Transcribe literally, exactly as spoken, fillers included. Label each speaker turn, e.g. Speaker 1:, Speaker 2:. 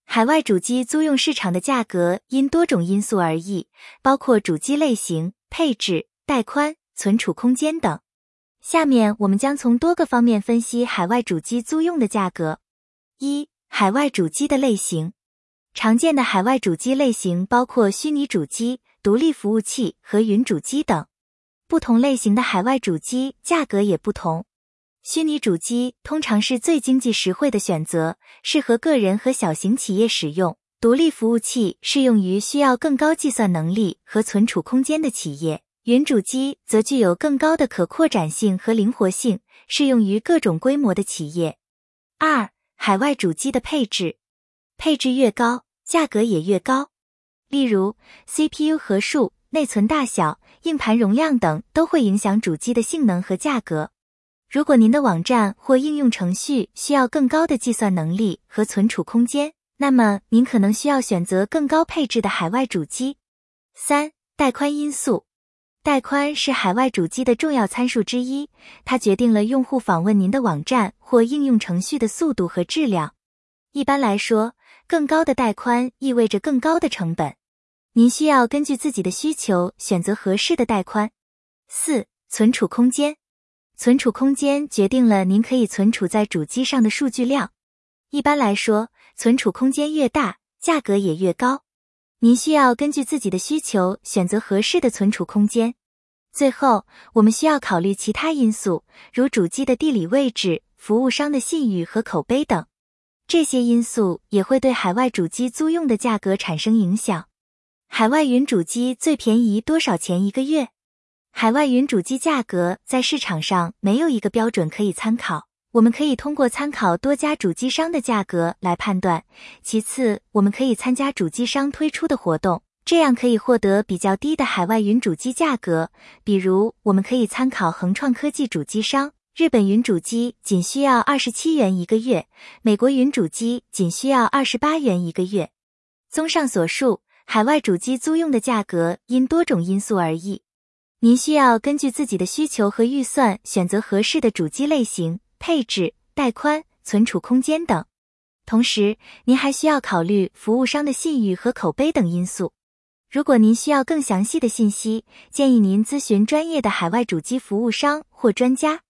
Speaker 1: 海外主机租用市场的价格因多种因素而异，包括主机类型、配置、带宽、存储空间等。下面我们将从多个方面分析海外主机租用的价格。一、海外主机的类型。常见的海外主机类型包括虚拟主机、独立服务器和云主机等。不同类型的海外主机价格也不同。虚拟主机通常是最经济实惠的选择，适合个人和小型企业使用。独立服务器适用于需要更高计算能力和存储空间的企业。云主机则具有更高的可扩展性和灵活性，适用于各种规模的企业。二、海外主机的配置。配置越高，价格也越高。例如 C P U 核数、内存大小、硬盘容量等都会影响主机的性能和价格。如果您的网站或应用程序需要更高的计算能力和存储空间，那么您可能需要选择更高配置的海外主机。三、带宽因素。带宽是海外主机的重要参数之一，它决定了用户访问您的网站或应用程序的速度和质量。一般来说，更高的带宽意味着更高的成本。您需要根据自己的需求选择合适的带宽。四、存储空间。存储空间决定了您可以存储在主机上的数据量。一般来说，存储空间越大，价格也越高。您需要根据自己的需求选择合适的存储空间。最后，我们需要考虑其他因素，如主机的地理位置、服务商的信誉和口碑等。这些因素也会对海外主机租用的价格产生影响。海外云主机最便宜多少钱一个月？海外云主机价格在市场上没有一个标准可以参考，我们可以通过参考多家主机商的价格来判断。其次，我们可以参加主机商推出的活动，这样可以获得比较低的海外云主机价格。比如，我们可以参考恒创科技主机商，日本云主机仅需要二十七元一个月，美国云主机仅需要二十八元一个月。综上所述，海外主机租用的价格因多种因素而异。您需要根据自己的需求和预算选择合适的主机类型、配置、带宽、存储空间等。同时，您还需要考虑服务商的信誉和口碑等因素。如果您需要更详细的信息，建议您咨询专业的海外主机服务商或专家。